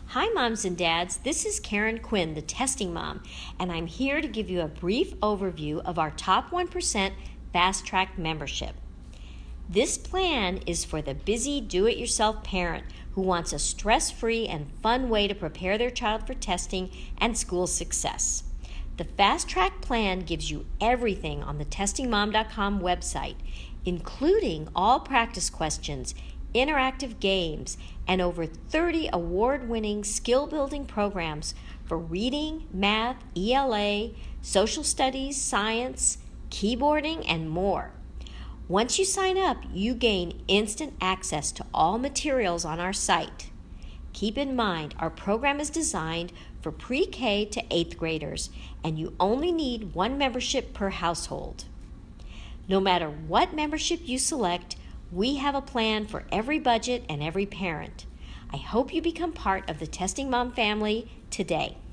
Hi, moms and dads. This is Karen Quinn, the testing mom, and I'm here to give you a brief overview of our Top 1% Fast Track membership. This plan is for the busy do-it-yourself parent who wants a stress-free and fun way to prepare their child for testing and school success. The Fast Track plan gives you everything on the testingmom.com website, including all practice questions, interactive games, and over 30 award-winning skill-building programs for reading, math, ELA, social studies, science, keyboarding, and more. Once you sign up, you gain instant access to all materials on our site. Keep in mind, our program is designed for pre-K to 8th graders, and you only need one membership per household. No matter what membership you select, we have a plan for every budget and every parent. I hope you become part of the Testing Mom family today.